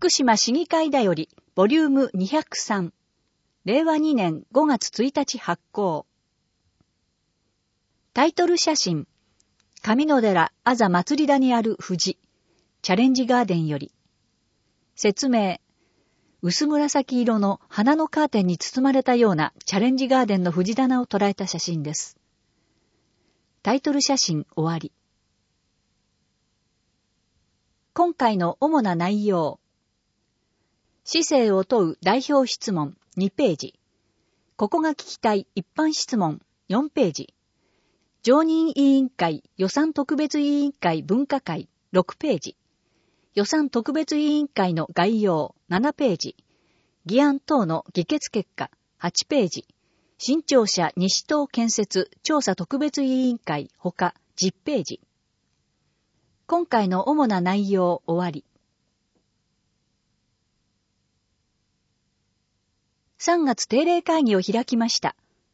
福島市議会だより、ボリューム203、令和2年5月1日発行。タイトル写真、上野寺あざ祭り田にある藤、チャレンジガーデンより。説明、薄紫色の花のカーテンに包まれたようなチャレンジガーデンの藤棚を捉えた写真です。タイトル写真終わり。今回の主な内容。市政を問う代表質問2ページ。ここが聞きたい一般質問4ページ。常任委員会予算特別委員会分科会6ページ。予算特別委員会の概要7ページ。議案等の議決結果8ページ。新庁舎西棟建設調査特別委員会ほか10ページ。今回の主な内容終わり。3月定例会議を開きました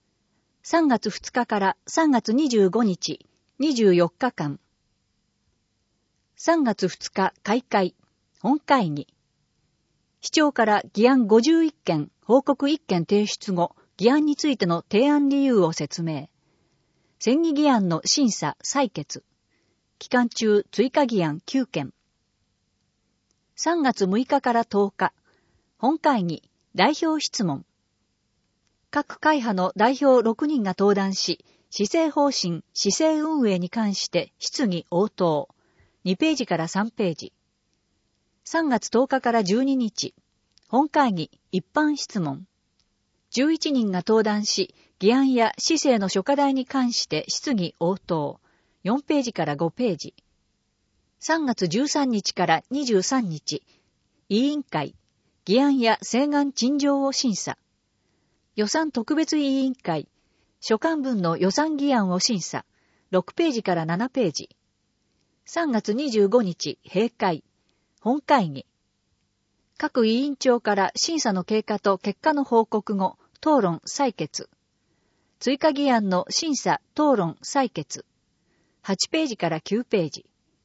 。3月2日から3月25日、24日間。3月2日開会、本会議。市長から議案51件、報告1件提出後、議案についての提案理由を説明。選議議案の審査、採決。期間中追加議案9件。3月6日から10日、本会議、代表質問。各会派の代表6人が登壇し、施政方針、市政運営に関して質疑応答。2ページから3ページ。3月10日から12日、本会議、一般質問。11人が登壇し、議案や市政の諸課題に関して質疑応答。4ページから5ページ。3月13日から23日、委員会、議案や請願陳情を審査。予算特別委員会、所管分の予算議案を審査。6ページから7ページ。3月25日、閉会、本会議。各委員長から審査の経過と結果の報告後、討論、採決。追加議案の審査、討論、採決。8ページから9ページ。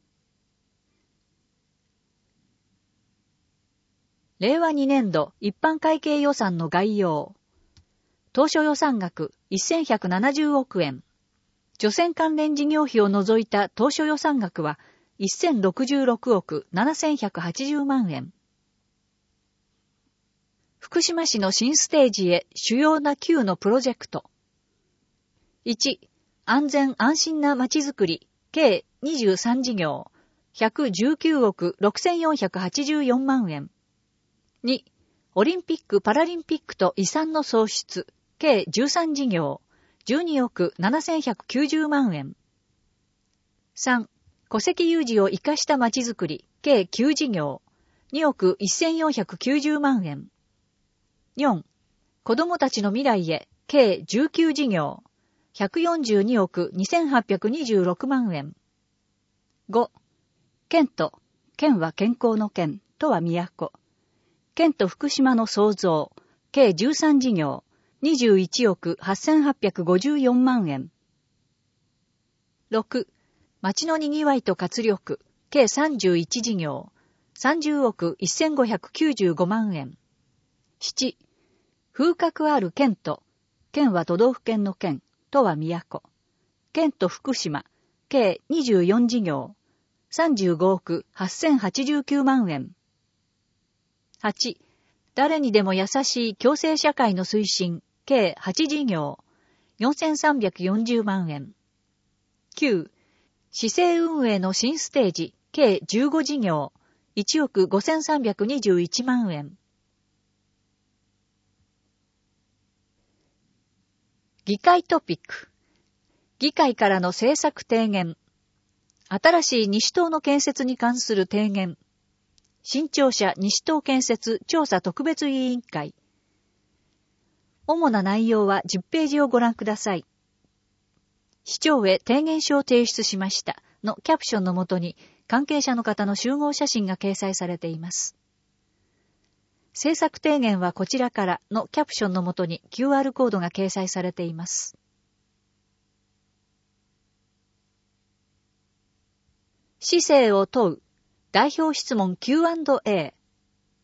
令和2年度一般会計予算の概要。当初予算額1170億円。除染関連事業費を除いた当初予算額は1066億7180万円。福島市の新ステージへ主要な9のプロジェクト。1、安全安心なまちづくり、計23事業、119億6484万円。2、オリンピック・パラリンピックと遺産の創出、計13事業、12億7190万円。3、戸籍有事を生かしたまちづくり、計9事業、2億1490万円。4、子どもたちの未来へ、計19事業、142億2826万円。5、県と、県は健康の県、とは都。県と福島の創造、計13事業、21億8854万円。6、町のにぎわいと活力、計31事業、30億1595万円。7、風格ある県と、県は都道府県の県、とは都。県と福島、計24事業、35億8089万円。8、誰にでも優しい共生社会の推進、計8事業、4340万円。9、市政運営の新ステージ、計15事業、1億5321万円。議会トピック。議会からの政策提言。新しい西棟の建設に関する提言。新庁舎西棟建設調査特別委員会。主な内容は10ページをご覧ください。市長へ提言書を提出しましたのキャプションのもとに関係者の方の集合写真が掲載されています。政策提言はこちらからのキャプションのもとに QR コードが掲載されています。市政を問う代表質問 Q&A。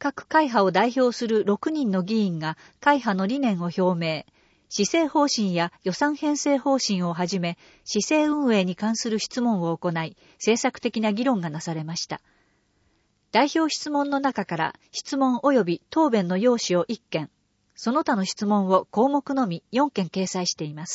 各会派を代表する6人の議員が会派の理念を表明、施政方針や予算編成方針をはじめ、市政運営に関する質問を行い、政策的な議論がなされました。代表質問の中から質問及び答弁の要旨を1件、その他の質問を項目のみ4件掲載しています。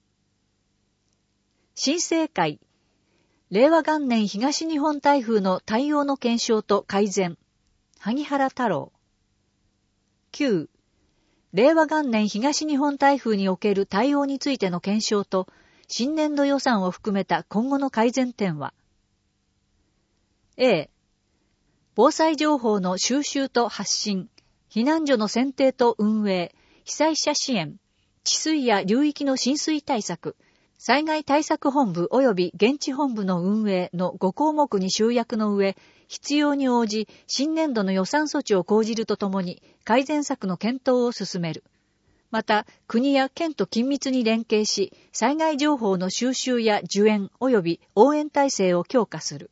新政会、令和元年東日本台風の対応の検証と改善、萩原太郎。9、令和元年東日本台風における対応についての検証と、新年度予算を含めた今後の改善点は、A、防災情報の収集と発信、避難所の選定と運営、被災者支援、治水や流域の浸水対策、災害対策本部及び現地本部の運営の5項目に集約の上、必要に応じ新年度の予算措置を講じるとともに改善策の検討を進める。また、国や県と緊密に連携し、災害情報の収集や受援及び応援体制を強化する。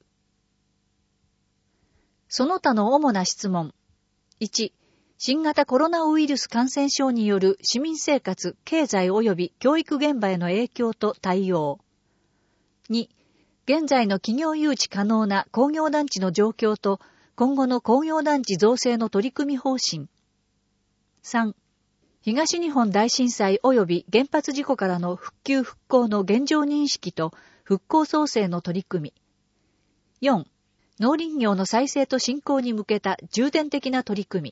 その他の主な質問。1、新型コロナウイルス感染症による市民生活、経済及び教育現場への影響と対応。2、現在の企業誘致可能な工業団地の状況と今後の工業団地造成の取り組み方針。3、東日本大震災及び原発事故からの復旧復興の現状認識と復興創生の取り組み。4、農林業の再生と振興に向けた重点的な取り組み。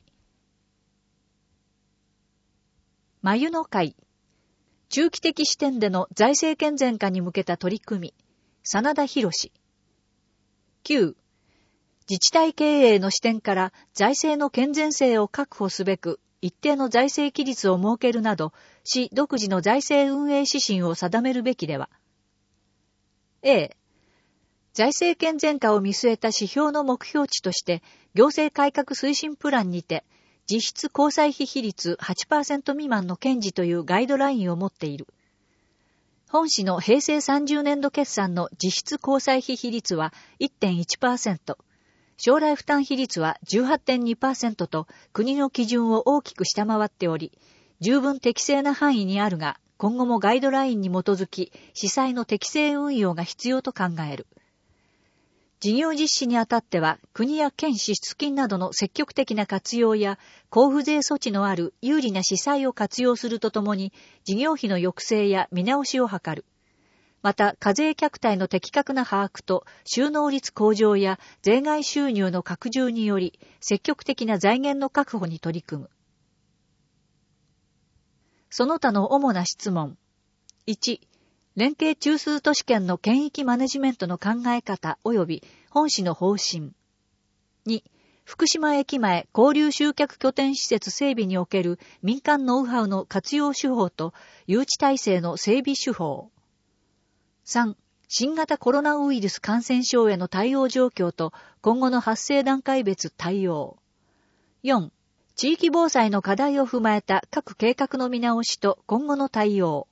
眉の会、中期的視点での財政健全化に向けた取り組み、真田博士。9、自治体経営の視点から財政の健全性を確保すべく、一定の財政規律を設けるなど、市独自の財政運営指針を定めるべきでは。A、財政健全化を見据えた指標の目標値として、行政改革推進プランにて、実質交際費比率 8% 未満の堅持というガイドラインを持っている。本市の平成30年度決算の実質交際費比率は 1.1%、将来負担比率は 18.2% と国の基準を大きく下回っており、十分適正な範囲にあるが、今後もガイドラインに基づき、司祭の適正運用が必要と考える。事業実施にあたっては、国や県支出金などの積極的な活用や、交付税措置のある有利な司祭を活用するとともに、事業費の抑制や見直しを図る。また、課税客体の的確な把握と、収納率向上や税外収入の拡充により、積極的な財源の確保に取り組む。その他の主な質問。1、連携中枢都市圏の県域マネジメントの考え方及び本市の方針。2、福島駅前交流集客拠点施設整備における民間ノウハウの活用手法と誘致体制の整備手法。3、新型コロナウイルス感染症への対応状況と今後の発生段階別対応。4、地域防災の課題を踏まえた各計画の見直しと今後の対応。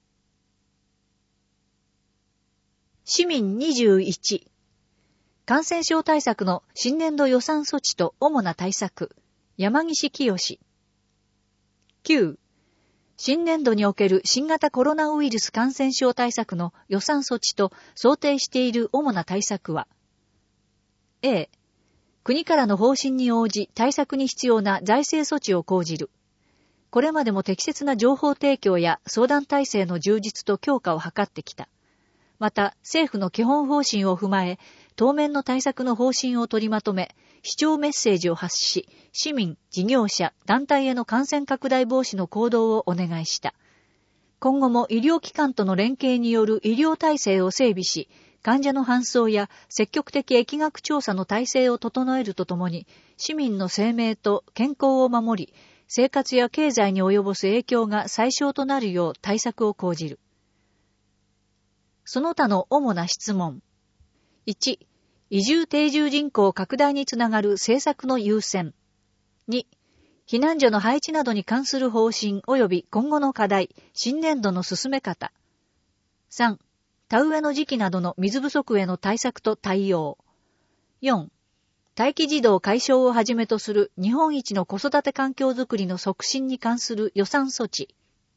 市民21、感染症対策の新年度予算措置と主な対策、山岸清。9、新年度における新型コロナウイルス感染症対策の予算措置と想定している主な対策は、A、国からの方針に応じ対策に必要な財政措置を講じる。これまでも適切な情報提供や相談体制の充実と強化を図ってきた。また、政府の基本方針を踏まえ、当面の対策の方針を取りまとめ、市長メッセージを発し、市民、事業者、団体への感染拡大防止の行動をお願いした。今後も医療機関との連携による医療体制を整備し、患者の搬送や積極的疫学調査の体制を整えるとともに、市民の生命と健康を守り、生活や経済に及ぼす影響が最小となるよう対策を講じる。その他の主な質問。1、移住定住人口拡大につながる政策の優先。2、避難所の配置などに関する方針及び今後の課題、新年度の進め方。3、田植えの時期などの水不足への対策と対応。4、 待機児童解消をはじめとする日本一の子育て環境づくりの促進に関する予算措置。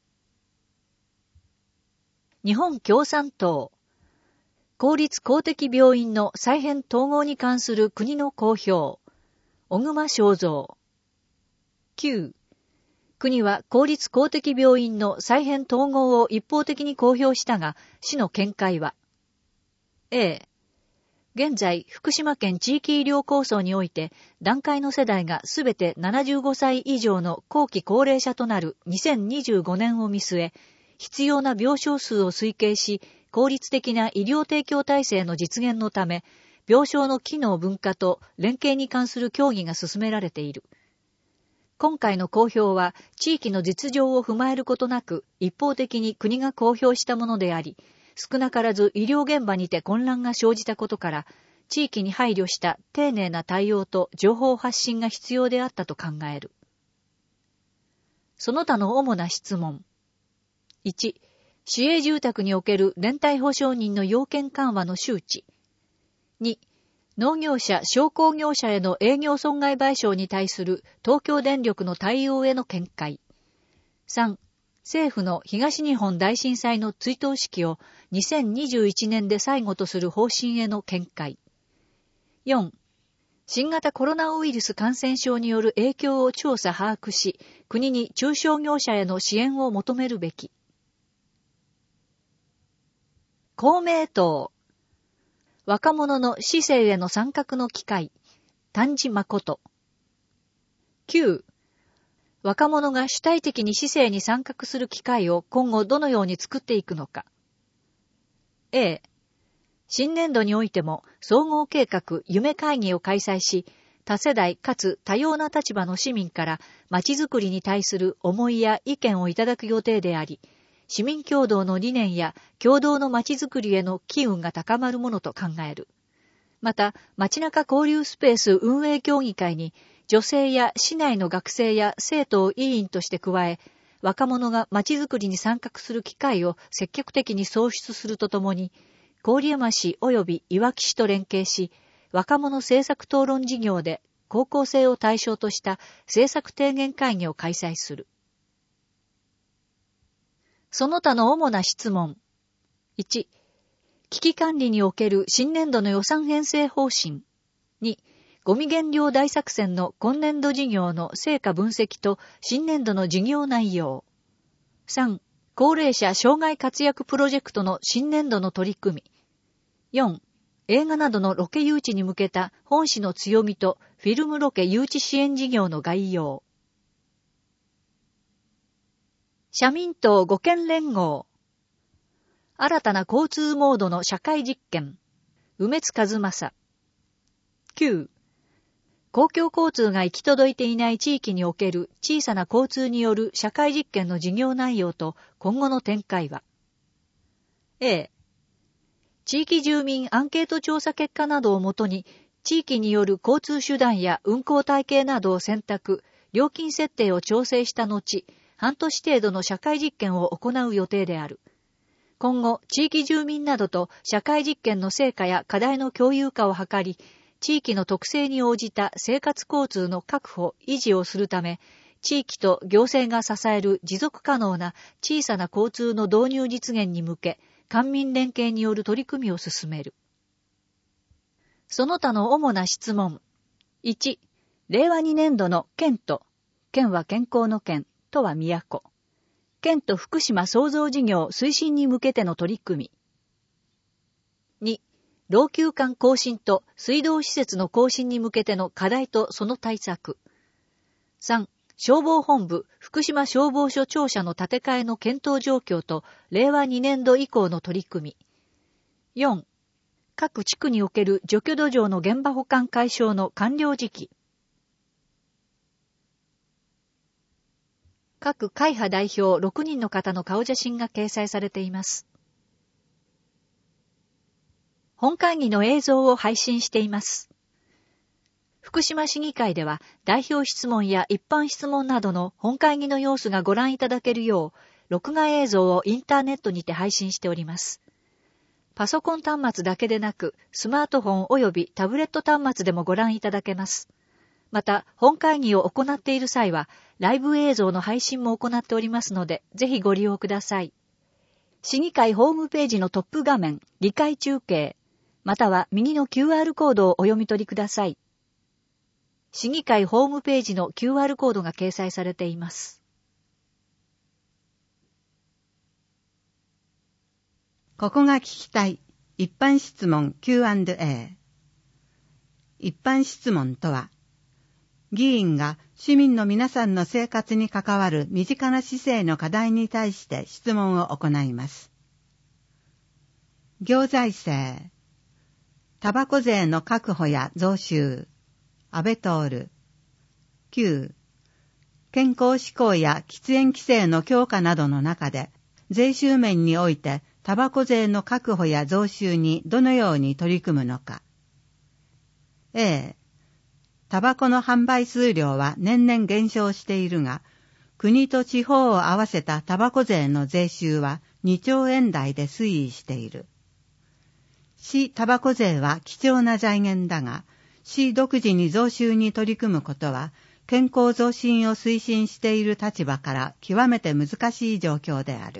日本共産党。公立公的病院の再編統合に関する国の公表。小熊正三。9. 国は公立公的病院の再編統合を一方的に公表したが、市の見解は A. 現在、福島県地域医療構想において、団塊の世代がすべて75歳以上の後期高齢者となる2025年を見据え、必要な病床数を推計し、効率的な医療提供体制の実現のため、病床の機能分化と連携に関する協議が進められている。今回の公表は、地域の実情を踏まえることなく、一方的に国が公表したものであり、少なからず医療現場にて混乱が生じたことから、地域に配慮した丁寧な対応と情報発信が必要であったと考える。その他の主な質問。1. 市営住宅における連帯保証人の要件緩和の周知。2. 農業者・商工業者への営業損害賠償に対する東京電力の対応への見解。3. 政府の東日本大震災の追悼式を2021年で最後とする方針への見解。4. 新型コロナウイルス感染症による影響を調査把握し、国に中小業者への支援を求めるべき。公明党。若者の市政への参画の機会。丹治誠。9. 若者が主体的に市政に参画する機会を今後どのように作っていくのか。A. 新年度においても総合計画夢会議を開催し、多世代かつ多様な立場の市民から街づくりに対する思いや意見をいただく予定であり、市民共同の理念や共同の街づくりへの機運が高まるものと考える。また、街中交流スペース運営協議会に女性や市内の学生や生徒を委員として加え、若者が街づくりに参画する機会を積極的に創出するとともに、郡山市及びいわき市と連携し、若者政策討論事業で高校生を対象とした政策提言会議を開催する。その他の主な質問。1. 危機管理における新年度の予算編成方針。2. ゴミ減量大作戦の今年度事業の成果分析と新年度の事業内容。3. 高齢者障害活躍プロジェクトの新年度の取り組み。4. 映画などのロケ誘致に向けた本市の強みとフィルムロケ誘致支援事業の概要。社民党護憲連合。新たな交通モードの社会実験。梅津和正。9. 公共交通が行き届いていない地域における小さな交通による社会実験の事業内容と今後の展開は。A. 地域住民アンケート調査結果などをもとに、地域による交通手段や運行体系などを選択、料金設定を調整した後、半年程度の社会実験を行う予定である。今後、地域住民などと社会実験の成果や課題の共有化を図り、地域の特性に応じた生活交通の確保・維持をするため、地域と行政が支える持続可能な小さな交通の導入実現に向け、官民連携による取り組みを進める。その他の主な質問。1. 令和2年度の県と、県は健康の県、都は都。県と福島創造事業推進に向けての取り組み。2. 老朽管更新と水道施設の更新に向けての課題とその対策。3. 消防本部福島消防署庁舎の建て替えの検討状況と令和2年度以降の取り組み。4. 各地区における除去土壌の現場保管解消の完了時期。各会派代表6人の方の顔写真が掲載されています。本会議の映像を配信しています。福島市議会では代表質問や一般質問などの本会議の様子がご覧いただけるよう、録画映像をインターネットにて配信しております。 パソコン端末だけでなく、スマートフォン及びタブレット端末でもご覧いただけます。また、本会議を行っている際は、ライブ映像の配信も行っておりますので、ぜひご利用ください。市議会ホームページのトップ画面、議会中継、または右の QR コードをお読み取りください。市議会ホームページの QR コードが掲載されています。 ここが聞きたい一般質問 Q&A。 一般質問とは、議員が市民の皆さんの生活に関わる身近な市政の課題に対して質問を行います。行財政、タバコ税の確保や増収、安倍徹。9、健康志向や喫煙規制の強化などの中で、税収面においてタバコ税の確保や増収にどのように取り組むのか。A、タバコの販売数量は年々減少しているが、国と地方を合わせたタバコ税の税収は2兆円台で推移している。市タバコ税は貴重な財源だが、市独自に増収に取り組むことは、健康増進を推進している立場から極めて難しい状況である。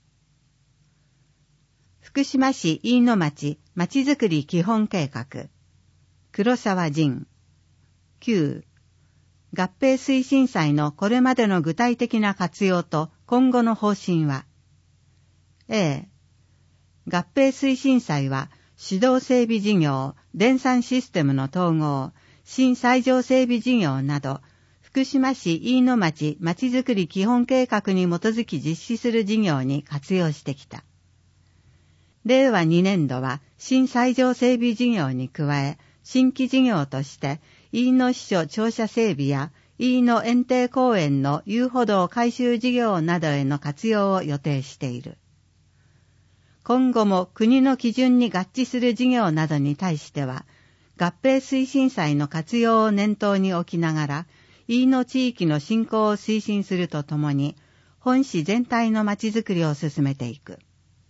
福島市飯野町まちづくり基本計画。黒沢仁。9、合併推進祭のこれまでの具体的な活用と今後の方針は。A、合併推進祭は指導整備事業、電算システムの統合、新斎場整備事業など、福島市飯野町まちづくり基本計画に基づき実施する事業に活用してきた。令和2年度は新斎場整備事業に加え、新規事業として、飯野支所庁舎整備や飯野園庭公園の遊歩道改修事業などへの活用を予定している。今後も国の基準に合致する事業などに対しては、合併推進祭の活用を念頭に置きながら、飯野地域の振興を推進するとともに、本市全体のまちづくりを進めていく。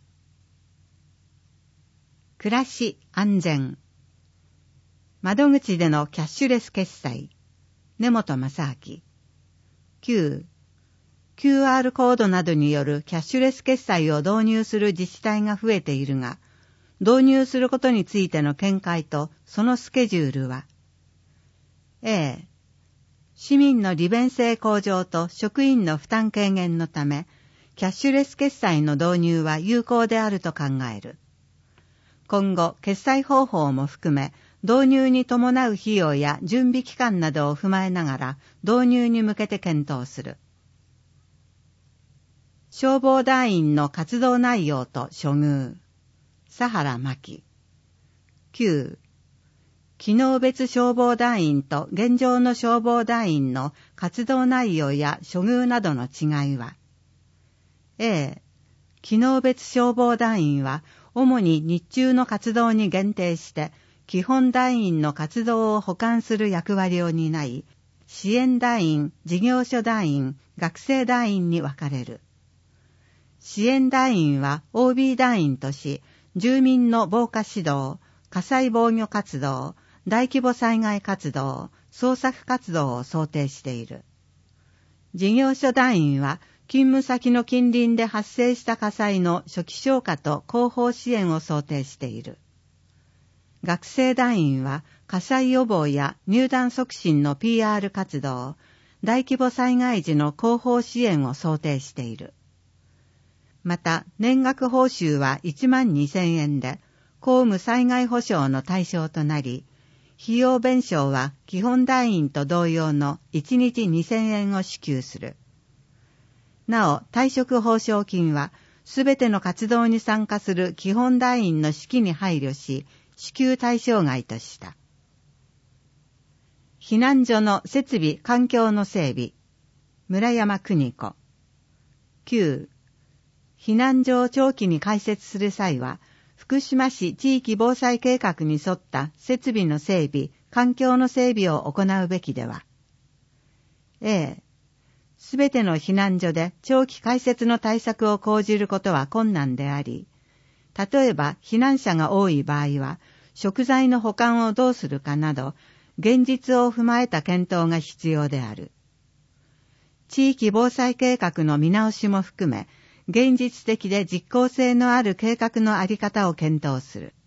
暮らし安全。窓口でのキャッシュレス決済。根本正明。9、QR コードなどによるキャッシュレス決済を導入する自治体が増えているが、導入することについての見解とそのスケジュールは。A、市民の利便性向上と職員の負担軽減のため、キャッシュレス決済の導入は有効であると考える。今後、決済方法も含め、導入に伴う費用や準備期間などを踏まえながら、導入に向けて検討する。消防団員の活動内容と処遇。佐原真希。9、機能別消防団員と現状の消防団員の活動内容や処遇などの違いは。A、機能別消防団員は主に日中の活動に限定して基本団員の活動を補完する役割を担い、支援団員、事業所団員、学生団員に分かれる。支援団員は OB 団員とし、住民の防火指導、火災防御活動、大規模災害活動、捜索活動を想定している。事業所団員は、勤務先の近隣で発生した火災の初期消火と広報支援を想定している。学生団員は、火災予防や入団促進の PR 活動、大規模災害時の広報支援を想定している。また、年額報酬は12,000円で、公務災害保障の対象となり、費用弁償は基本団員と同様の1日2,000円を支給する。なお、退職報奨金は、すべての活動に参加する基本団員の士気に配慮し、支給対象外とした。避難所の設備・環境の整備。村山邦子。9、避難所を長期に開設する際は、福島市地域防災計画に沿った設備の整備、環境の整備を行うべきでは。A、すべての避難所で長期開設の対策を講じることは困難であり、 例えば避難者が多い場合は、食材の保管をどうするかなど、現実を踏まえた検討が必要である。地域防災計画の見直しも含め、現実的で実効性のある計画のあり方を検討する。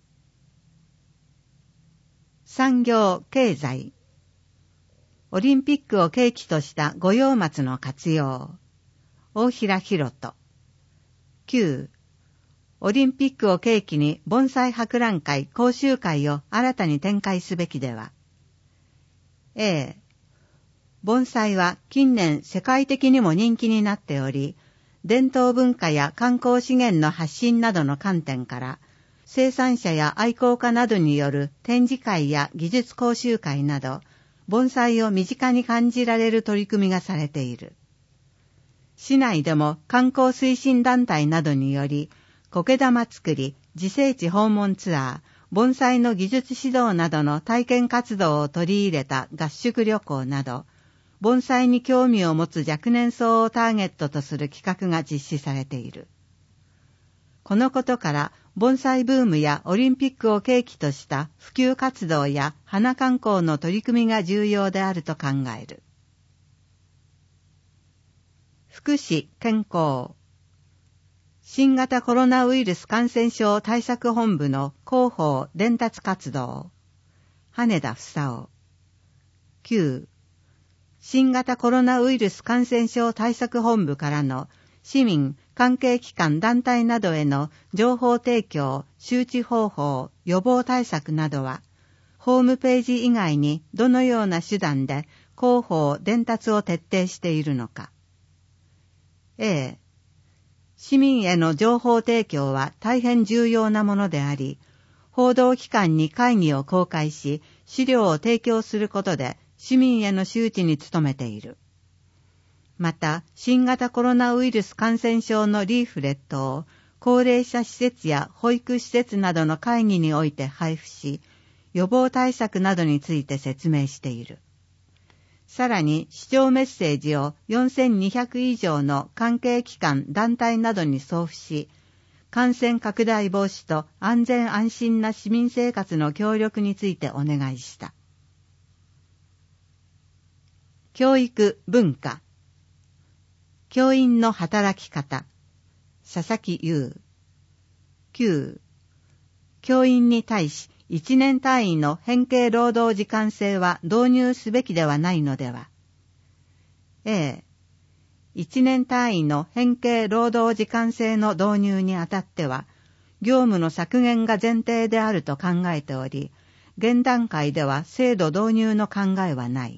産業・経済。オリンピックを契機とした五葉松の活用。大平博人。9. オリンピックを契機に盆栽博覧会・講習会を新たに展開すべきでは。A. 盆栽は近年世界的にも人気になっており、伝統文化や観光資源の発信などの観点から、生産者や愛好家などによる展示会や技術講習会など、盆栽を身近に感じられる取り組みがされている。市内でも観光推進団体などにより、苔玉作り、自生地訪問ツアー、盆栽の技術指導などの体験活動を取り入れた合宿旅行など、盆栽に興味を持つ若年層をターゲットとする企画が実施されている。このことから、盆栽ブームやオリンピックを契機とした普及活動や花観光の取り組みが重要であると考える。福祉・健康。新型コロナウイルス感染症対策本部の広報・伝達活動。羽田房夫。9. 新型コロナウイルス感染症対策本部からの市民、関係機関団体などへの情報提供、周知方法、予防対策などは、ホームページ以外にどのような手段で広報、伝達を徹底しているのか。A. 市民への情報提供は大変重要なものであり、報道機関に会議を公開し、資料を提供することで市民への周知に努めている。また、新型コロナウイルス感染症のリーフレットを高齢者施設や保育施設などの会議において配布し、予防対策などについて説明している。さらに、視聴メッセージを4200以上の関係機関、団体などに送付し、感染拡大防止と安全安心な市民生活の協力についてお願いした。教育・文化。教員の働き方。佐々木優。9. 教員に対し1年単位の変形労働時間制は導入すべきではないのでは。A. 1年単位の変形労働時間制の導入にあたっては、業務の削減が前提であると考えており、現段階では制度導入の考えはない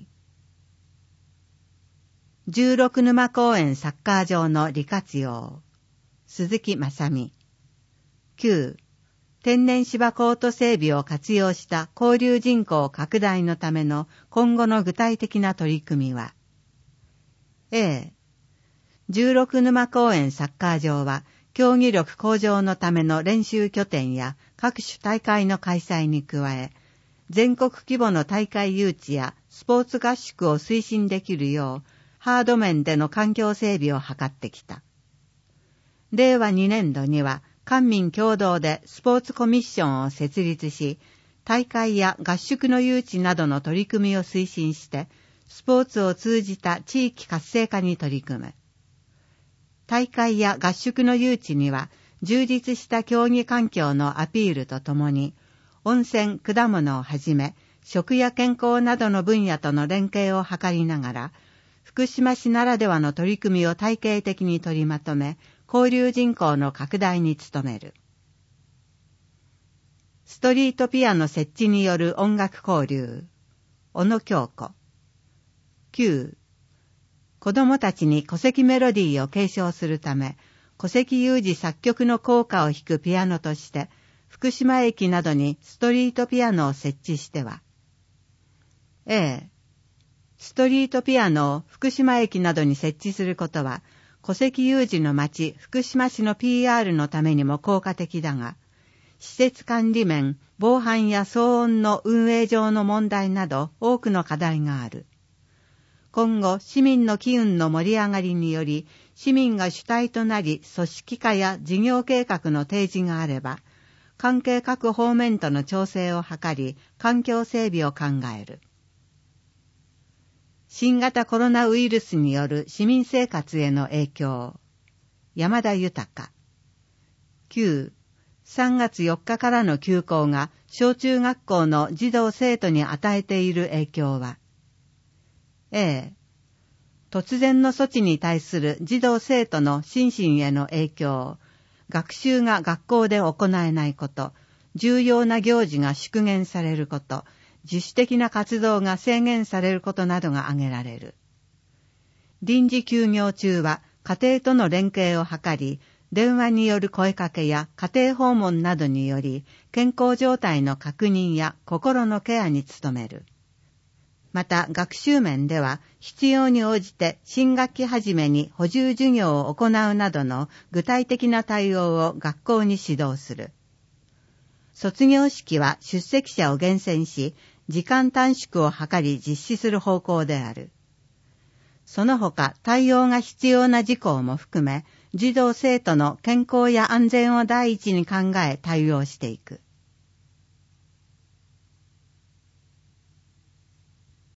。16沼公園サッカー場の利活用。鈴木正美。9. 天然芝コート整備を活用した交流人口拡大のための今後の具体的な取り組みは。A. 16沼公園サッカー場は競技力向上のための練習拠点や各種大会の開催に加え、全国規模の大会誘致やスポーツ合宿を推進できるよう、ハード面での環境整備を図ってきた。令和2年度には官民共同でスポーツコミッションを設立し、大会や合宿の誘致などの取り組みを推進して、スポーツを通じた地域活性化に取り組む。大会や合宿の誘致には、充実した競技環境のアピールとともに、温泉、果物をはじめ、食や健康などの分野との連携を図りながら、福島市ならではの取り組みを体系的に取りまとめ、交流人口の拡大に努める。ストリートピアノ設置による音楽交流。小野京子。9. 子どもたちに古籍メロディーを継承するため、古籍有事作曲の効果を弾くピアノとして、福島駅などにストリートピアノを設置しては。A. ストリートピアノを福島駅などに設置することは、戸籍有事の町福島市の PR のためにも効果的だが、施設管理面、防犯や騒音の運営上の問題など多くの課題がある。 今後市民の機運の盛り上がりにより、市民が主体となり組織化や事業計画の提示があれば、関係各方面との調整を図り、環境整備を考える。新型コロナウイルスによる市民生活への影響。山田豊。9、3月4日からの休校が小中学校の児童生徒に与えている影響は。A、突然の措置に対する児童生徒の心身への影響、学習が学校で行えないこと、重要な行事が縮減されること、自主的な活動が制限されることなどが挙げられる。臨時休業中は家庭との連携を図り、電話による声かけや家庭訪問などにより健康状態の確認や心のケアに努める。また学習面では必要に応じて新学期初めに補充授業を行うなどの具体的な対応を学校に指導する。卒業式は出席者を厳選し、時間短縮を図り実施する方向である。その他対応が必要な事項も含め、児童生徒の健康や安全を第一に考え対応していく。